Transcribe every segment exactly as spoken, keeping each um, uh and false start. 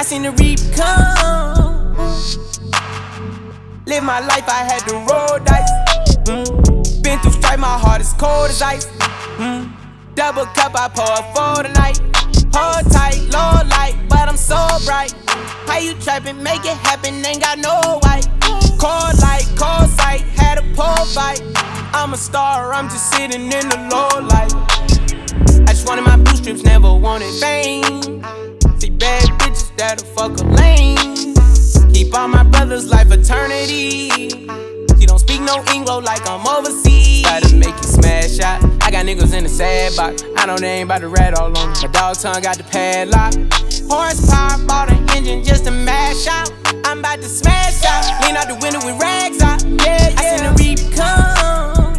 seen the reap come. Live my life, I had to roll dice. Mm. Been through strife, my heart is cold as ice. Mm. Double cup, I pour for tonight. Hold tight, low light, but I'm so bright. How you trappin', make it happen, ain't got no white. Cold light, cold sight, had a pole fight. I'm a star, I'm just sitting in the low light. I just wanted my blue strips, never wanted fame. See bad bitches that'll fuck a lane. Keep all my brothers life eternity. She don't speak no English like I'm overseas. Try to make you smash out. I got niggas in the sad box. I know they ain't about to rat all on me. My dog tongue got the padlock. Horsepower, bought an engine just to mash out. I'm about to smash out. Lean out the window with rags out. Yeah, yeah. I seen the reap come.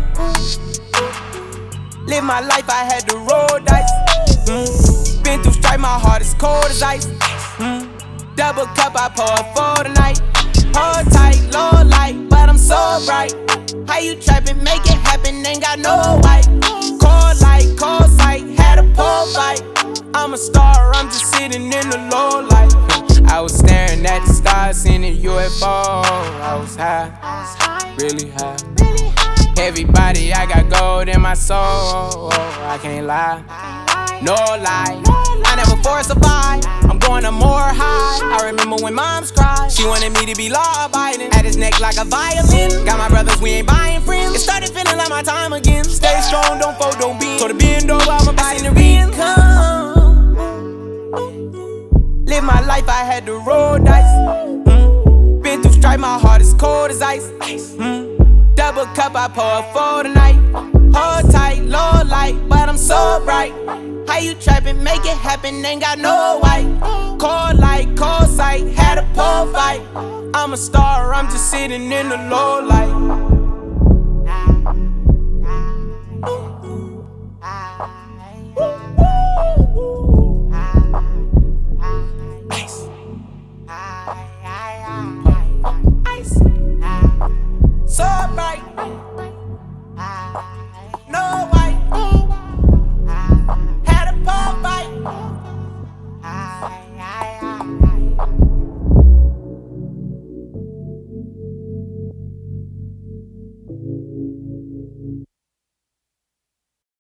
Live my life, I had to roll dice. Mm. Been through strife, my heart is cold as ice. Mm. Double cup, I pour for tonight. Hold tight, low light, but I'm so bright. How you trappin', make it happen, ain't got no white. Cold light, cold sight, had a pole fight. I'm a star, I'm just sitting in the low light. I was staring at the stars, seeing a U F O. I was high, really high. Everybody, I got gold in my soul. I can't lie, no lie. I never forced a vibe, I'm going to more high. I remember when moms cried, she wanted me to be law-abiding. At his neck like a violin. Got my brothers, we ain't buying friends. It started feeling like my time again. Stay strong, don't fold, don't bend. So the bend over, I'ma buy in the ring. Come. Live my life, I had to roll dice. Mm. Been through strife, my heart is cold as ice. Mm. Double cup, I pour for tonight. Hold tight, low light, but I'm so bright. How you trappin', make it happen, ain't got no white. Cold light, cold sight, had a pole fight. I'm a star, I'm just sitting in the low light.